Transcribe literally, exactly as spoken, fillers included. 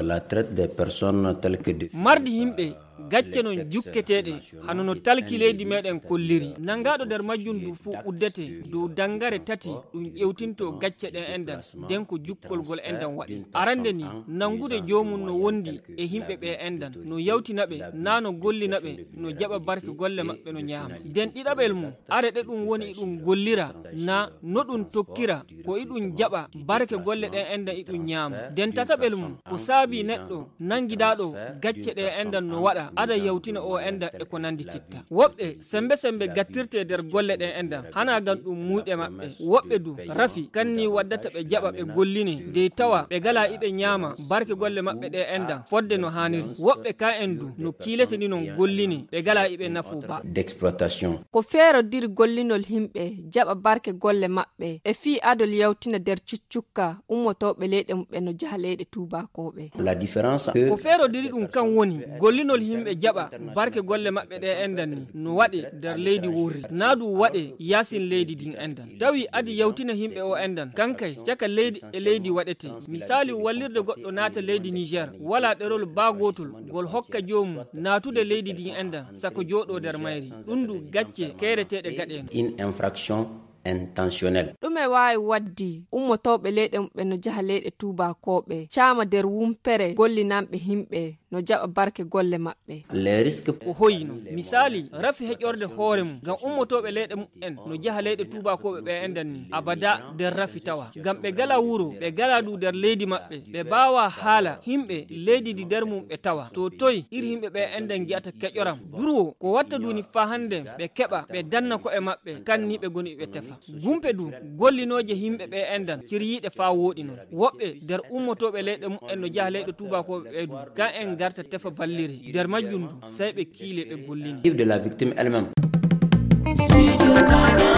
la traite des personnes telles que des mardi himɓe gacce non jukketeɗe hano no talki leydi meɗen kolliri nangaɗo nder majjum du fuu uddete dow dangare tati ɗum ƴewtinto gacce ɗen endan nden ko jukkolgol endan waɗi arande ni nangude jomum no wondi e himɓe ɓe endan no yawtinaɓe na no gollinaɓe no jaɓa barke golle maɓɓe no ñaama nden ɗiɗaɓel mum arede ɗum woni iɗum gollira na no ɗum tokkira ko iɗum jaɓa barke golle ɗen endan iɗum ñaama nden tataɓel mum ko saabi neɗɗo nangidaɗo gacce ɗe endan no waɗa ada yawtina o enda e ko nandi titta woɓɓe sembe sembe gattirte nder golle ɗen endan hana gan ɗum muyɗe maɓɓe woɓɓe du rafi kanni waddata ɓe jaɓa ɓe gollini de tawa ɓe gala iɓe ñaama barke golle maɓɓe ɗe endan fodde no haniri woɓɓe ka en du no kiilete ni non gollini ɓe gala iɓe nafu ba d'exploitation ko feerodiri gollinol himɓe jaɓa barke golle maɓɓe e fii adol yawtina nder cuccukka ummotoɓe leyɗe mumɓe no jaha leyɗe tubakoɓe la différence ko feerodiri ɗum kan woni gollinol himɓe ɓe jaɓa barke golle maɓɓe ɗe endan ni no waɗe nder leydi wurri na du waɗe yasin leydi din endan tawi adi yawtina himɓe o endan kankay caka leydi e leydi waɗete misali wallirde goɗɗo naata leydi Niger wala ɗerol bagotol gol hokka jomum natude leydi din endan sako joɗo nder mayri ɗum du gacce kereteɗe gaɗen une infraction intentionnel ɗume wawi waddi ummotoɓe leyɗe mumɓe no jaha leyɗe tubakoɓe caama nder wumpere gollinanɓe himɓe no jaɓa barke golle maɓɓe les risques ko hoyino misali rafi heƴorde hoore mum ngam ummotoɓe leyɗe mum'en no jaha leyɗe tubakoɓe ɓe endan ni abada nder rafi tawa ngam ɓe gala wuro ɓe gala du nder leydi maɓɓe ɓe bawa haala himɓe leydi di nder mum ɓe tawa to toy iri himɓe ɓe endan gi'ata keƴoram durwo ko watta duni fa hande ɓe keɓa ɓe danna ko e maɓɓe kanni ɓe goni ɓe tefa gumpe du gollinoje himɓe ɓe endan ciryiɗe fa woɗi non woɓɓe nder ummotoɓe leyɗe mum'en no jaha leyɗe tubakoɓe ɓe du ga en garta tefa balliri nder majjum du sey ɓe kiile ɓe gollini de la victime elle-même.